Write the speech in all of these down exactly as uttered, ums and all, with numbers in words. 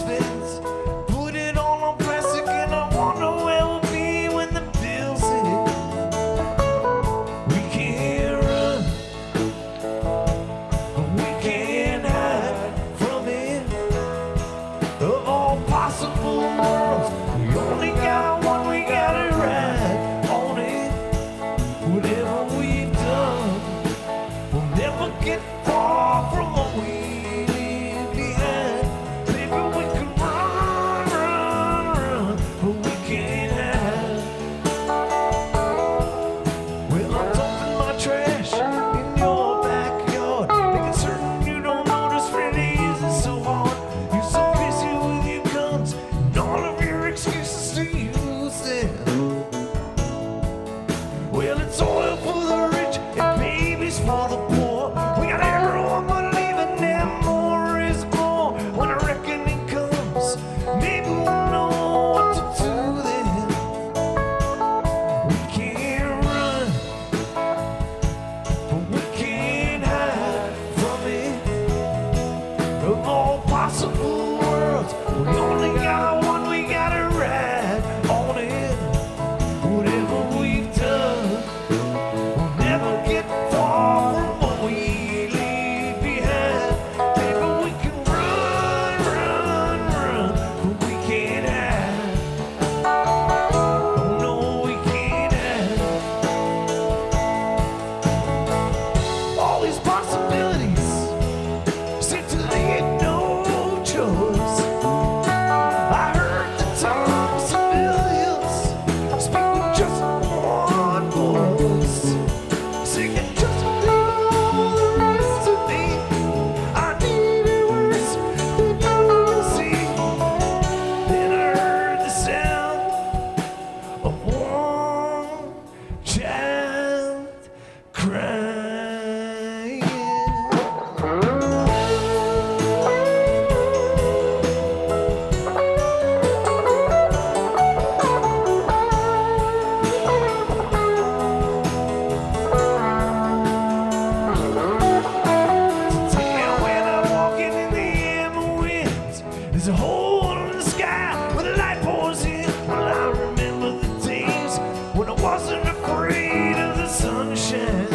misfits. Put it all on plastic and I wonder where we'll be when the bills hit. We can't run, but we can't hide from it. Of all possible worlds, we only got one, we gotta ride on it. Whatever we've done, we'll never get far from what we leave behind. Baby, we can run, run, run, but we can't hide. Well, I'm dumping my trash in your backyard, making certain you don't notice. Really isn't so hard. You're so busy with your guns and all of your excuses to use them. Well, it's oil for the rich and babies for the poor. We got everyone believing them more is more. When a reckoning comes, maybe we'll know what to do then. We can't run, but we can't hide from it. Of all possible worlds, we only got one, we gotta ride on it. Whatever we've done, we'll never get far from what we leave behind. Baby, we can run, run, run, but we can't hide. Oh no, we can't hide. All these possibilities seem to leave no choice. I heard the tongue civilians speak with just one voice, singing just below the rest of me. I need it worse than you will see. Then I heard the sound of one child crying. Damn, when I'm walking in the amber winds, there's a hole in the sky where the light pours in. Well, I remember the days when I wasn't afraid of the sunshine.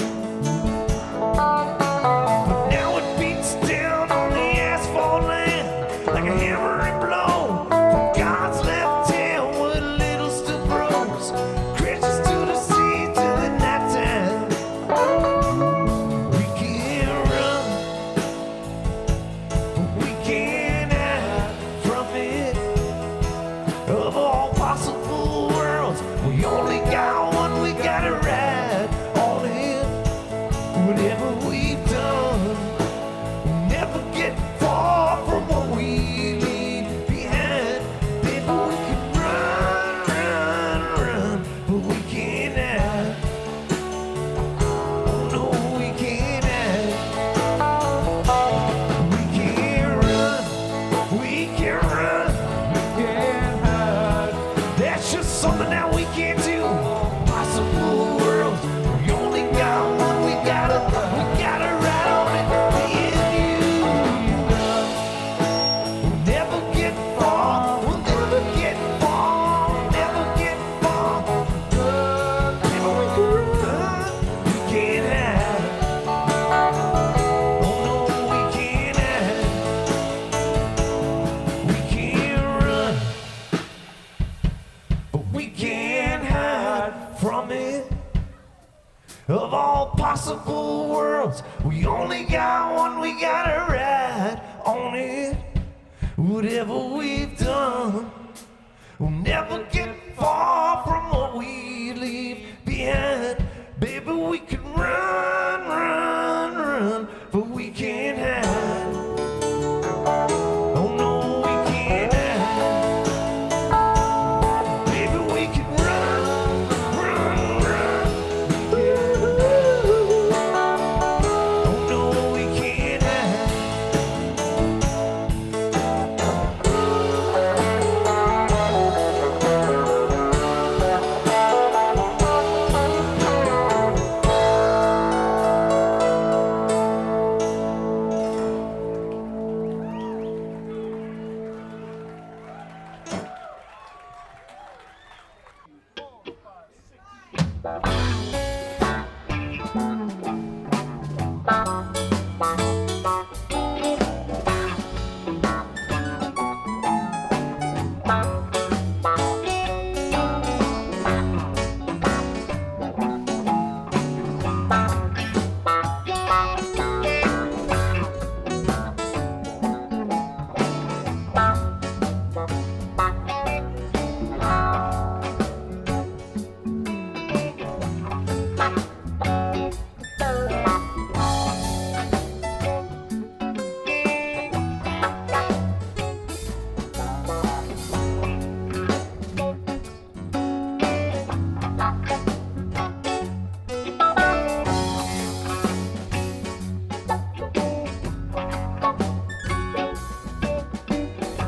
But now it beats down on the asphalt land like a hammering blow from God's left hand where the little still grows, crashes to the sea till the nighttime. We can't run, but we can't hide from it. Of all possible worlds, we only got one, we gotta ride on it. Whatever we've done, we'll never get far from what we leave behind. Baby, we can run, run, run, but we can't hide. Oh no, we can't hide. We can't run, we can't run, we can't hide. That's just something that we can't do. Possible worlds, we only got one, we gotta, we gotta ride on it. Me and you, we'll never get far, we'll never get far, never get far. Never we can run, we can't hide. Oh no, we can't hide. We can't run, but we can't hide from it. Of all possible worlds, we only got one, we gotta ride on it. Whatever we've done, we'll never get far from what we leave behind. Baby, we can run, run, run, but we can't hide. Oh no, we can't hide. Baby, we can run, run, run. Oh no, we can't hide.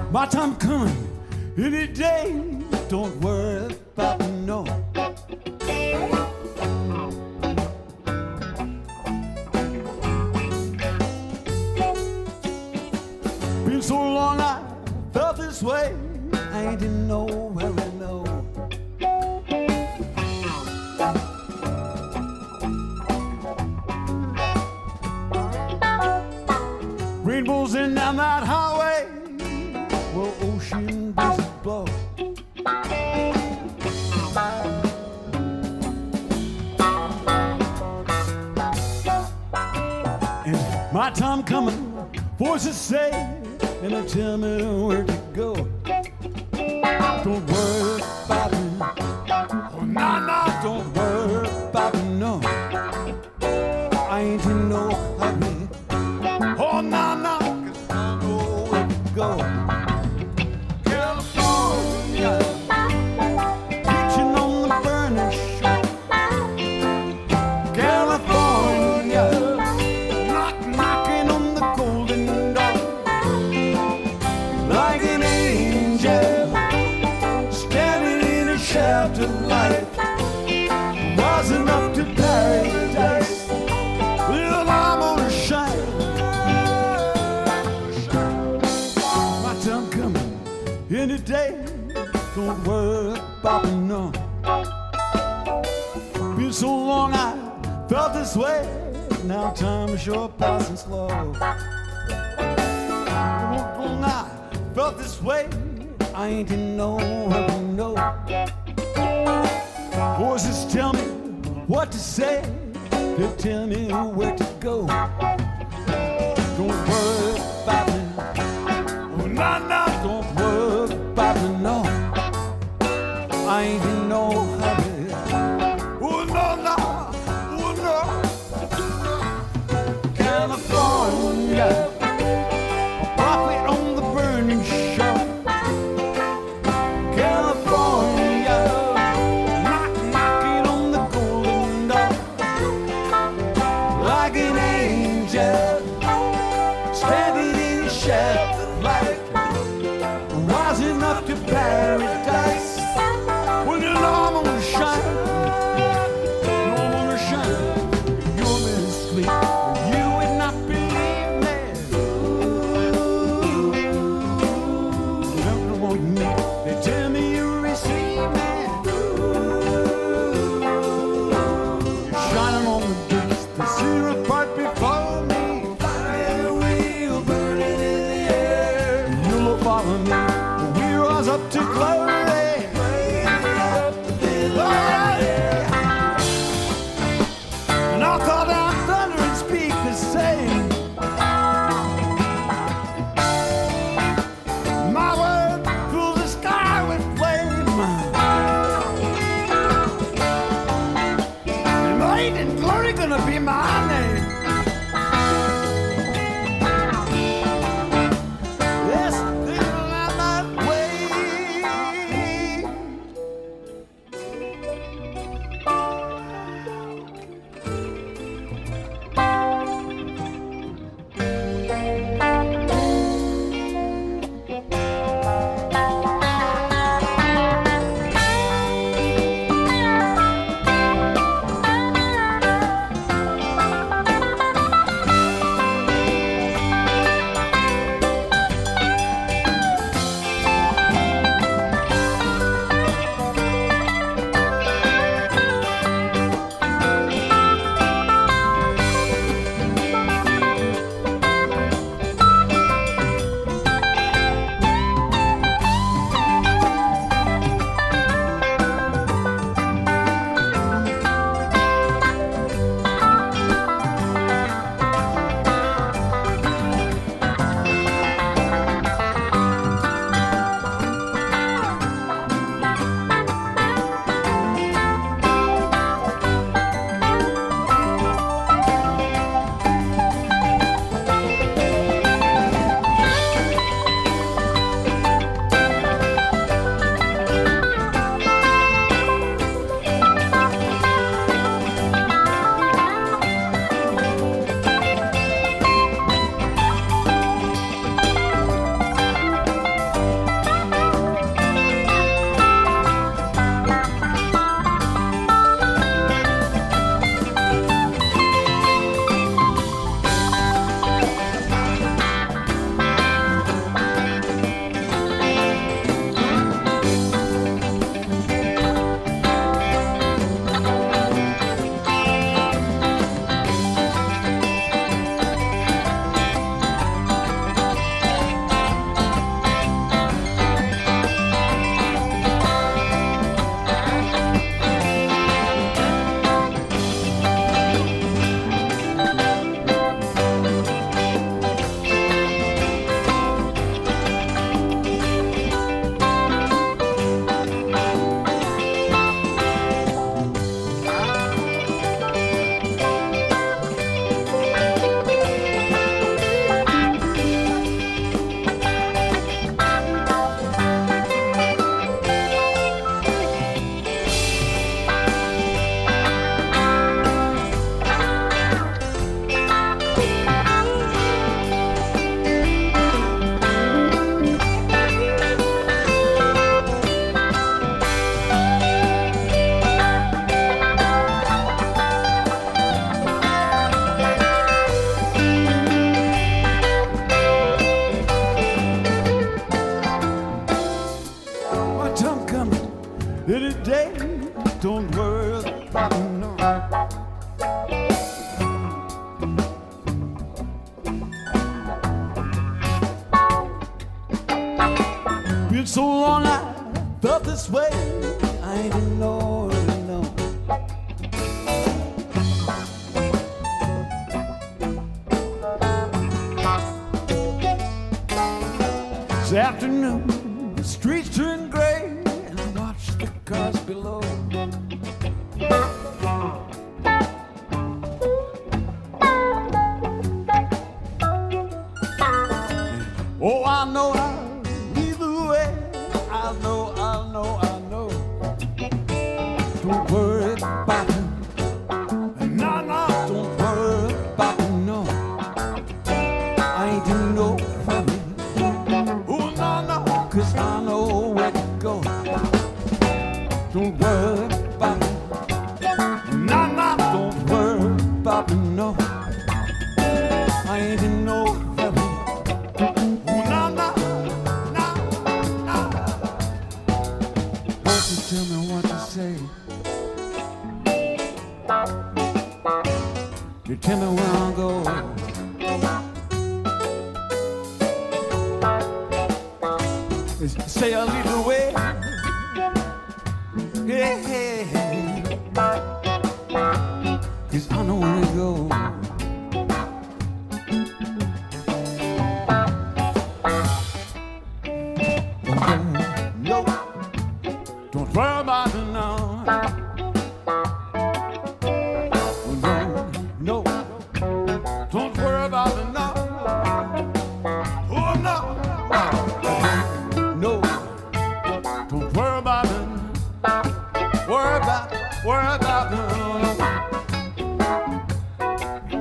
My time coming any day. Don't worry about no. Been so long I felt this way. I didn't know where I know. Rainbows in down that highway where ocean breezes blow. And my time coming, voices say, and they tell me where to go. Don't worry about me. Oh, no, no, don't worry about me, no. I ain't in no hurry. Oh, no, no, 'cause I know where to go. California, beaching on the burning shore. California, knock, knocking on the golden door. Like an angel, standing in a shaft of light, rising up to paradise. Well, I'm gonna shine. My time coming any day. Don't worry about me, no. Been so long I felt this way. Now time is sure passing slow. When I felt this way, I ain't in no hurry, no. Voices tell me what to say. They tell me where to go. Don't worry about me. Oh, no, no, don't worry about me, no. I ain't in no hurry. Oh, no, no, oh, no. California, a prophet on the burning shore. California, knock, knocking on the golden door. Like an angel, standing in a shaft of light, rising up to paradise. Well, you know I'm gonna shine. You know I'm gonna shine. You're in sleep. You would not believe me. Never want me. They tell me you receive me. You're shining on the beach. The sea apart before me. Fire wheel burning in the air. You'll follow me. We rise up to glory. And I'll call down thunder and speak the same. My word fills the sky with flame. And light and glory gonna be my name. Yes, this is not my way. Been so long I felt this way. I didn't know, didn't know. This afternoon, the streets turn gray, and I watch the cars below. Oh, I know I'll lead the way. I know, I know, I know. Don't worry about it. No, no, don't worry about it, no. I ain't in no hurry. Oh, no, no, 'cause I know where to go. Don't worry about it. No, no, don't worry about it, no. I ain't in no hurry. Tell me what to say. You tell me where I'll go. Say I'll lead the way. Yeah, 'cause I know where to go. Don't worry about it now. No, no, don't worry about it now. Oh no, no, don't worry about it. Worry about, worry about it.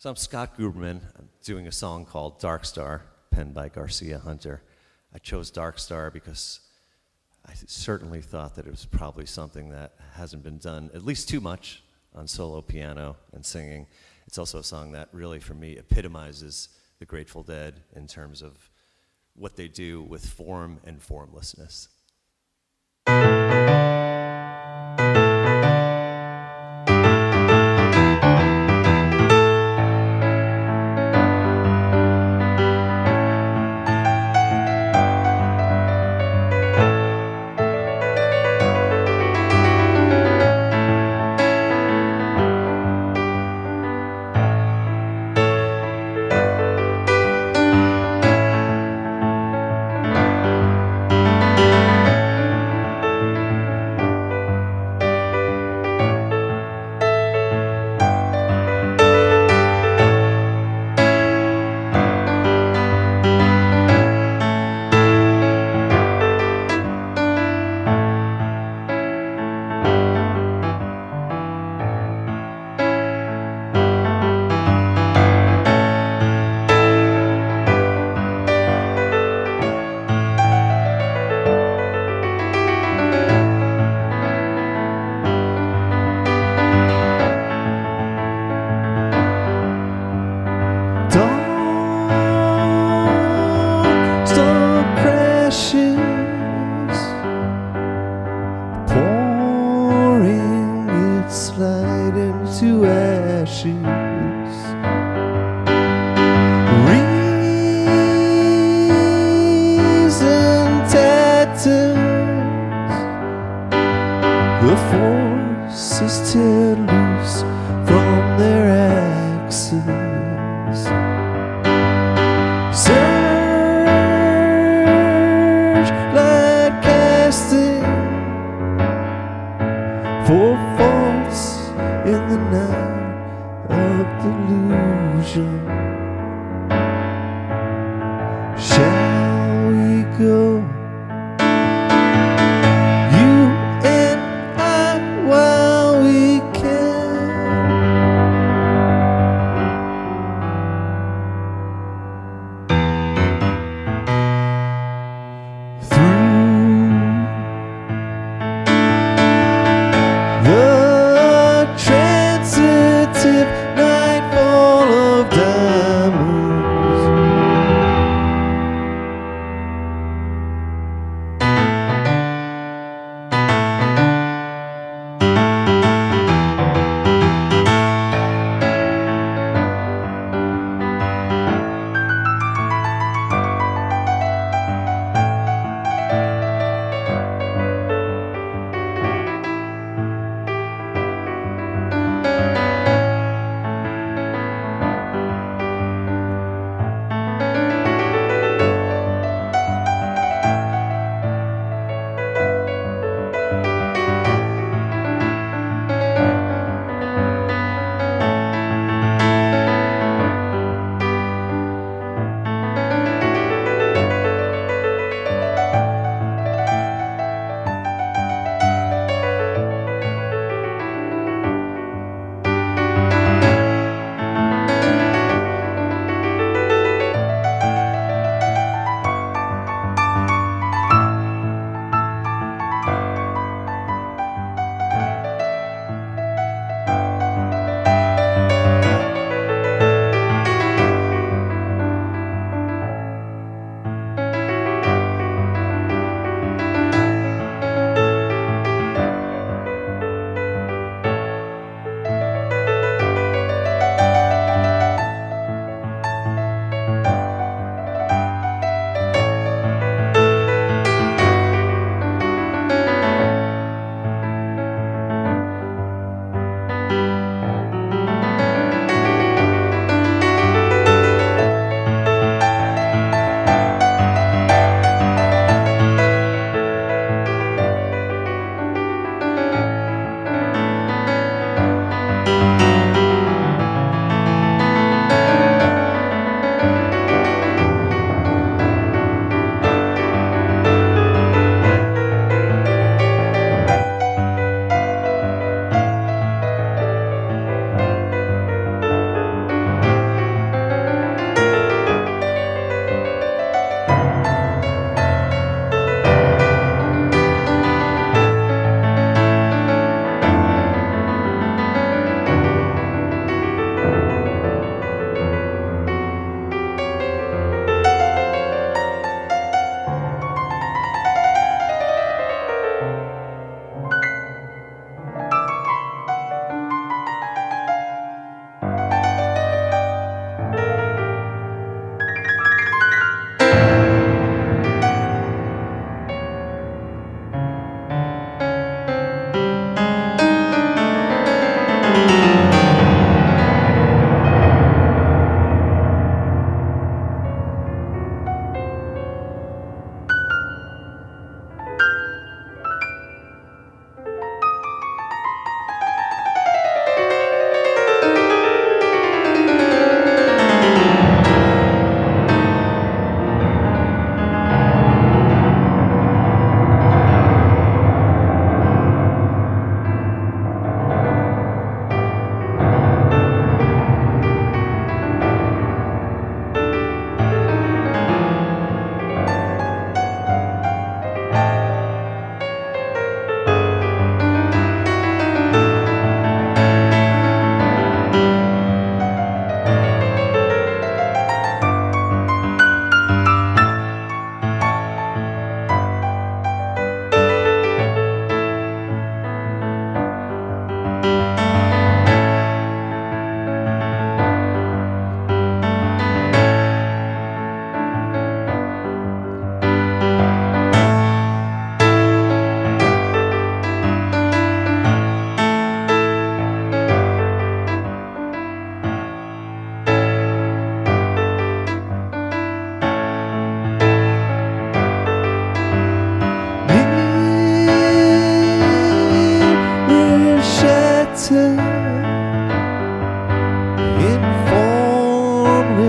So I'm Scott Guberman. I'm doing a song called Dark Star, penned by Garcia Hunter. I chose Dark Star because I certainly thought that it was probably something that hasn't been done at least too much on solo piano and singing. It's also a song that really, for me, epitomizes the Grateful Dead in terms of what they do with form and formlessness. The forces tear loose from their axes. Surge like casting for faults in the night of delusion. Shall we go?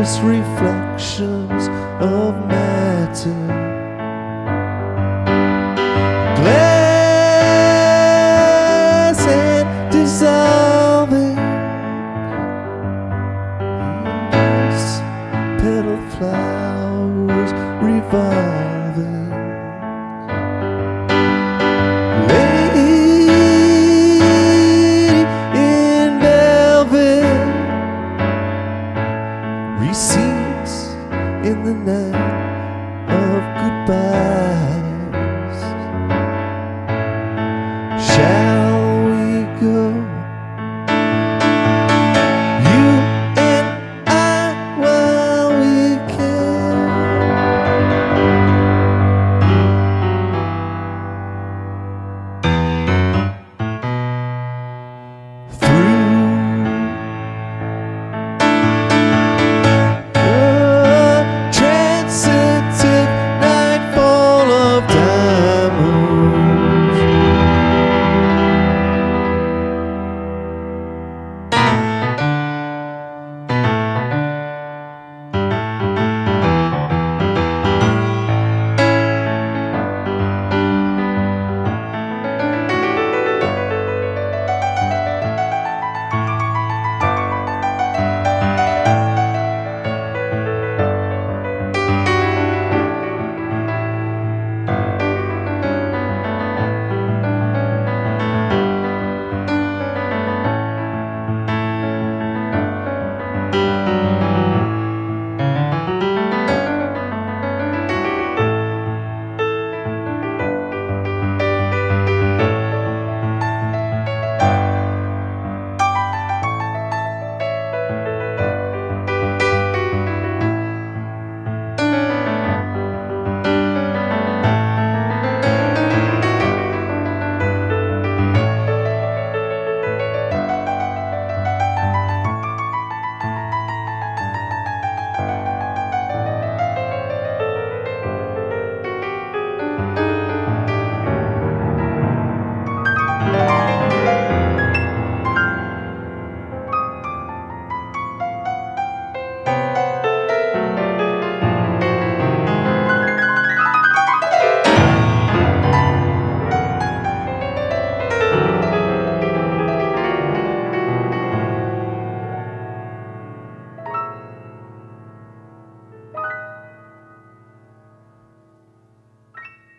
endless reflections of matter. Glass and dissolving, endless petal flowers revolving. Lady in velvet recedes in the night of goodbye.